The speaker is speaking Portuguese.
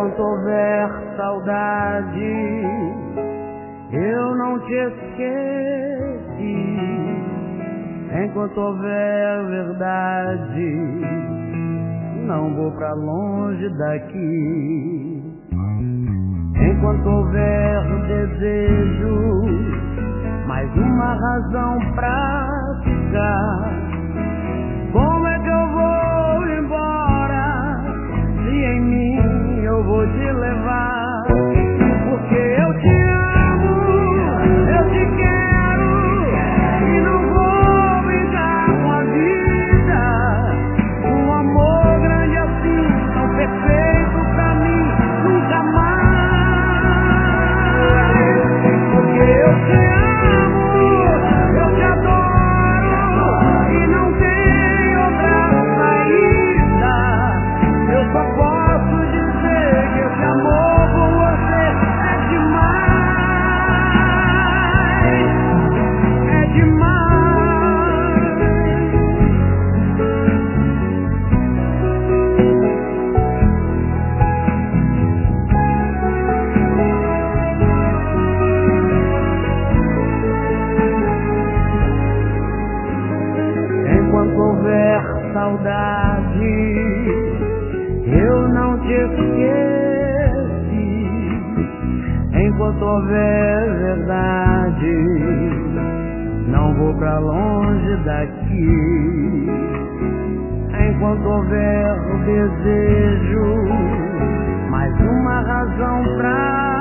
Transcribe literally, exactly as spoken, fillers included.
Enquanto houver saudade, eu não te esqueci. Enquanto houver verdade, não vou pra longe daqui. Enquanto houver desejo, mais uma razão pra ficar. Como é que eu vou embora se em mim eu vou te levar? Porque eu te amo, eu te quero e não vou brincar com a vida. Um amor grande assim, tão perfeito pra mim, nunca mais. Porque eu te amo, eu te adoro e não tem outra saída. Eu só posso dizer que esse amor por você é demais, é demais. Enquanto houver saudade, eu não te esqueci. Enquanto houver verdade, não vou pra longe daqui. Enquanto houver desejo, mais uma razão pra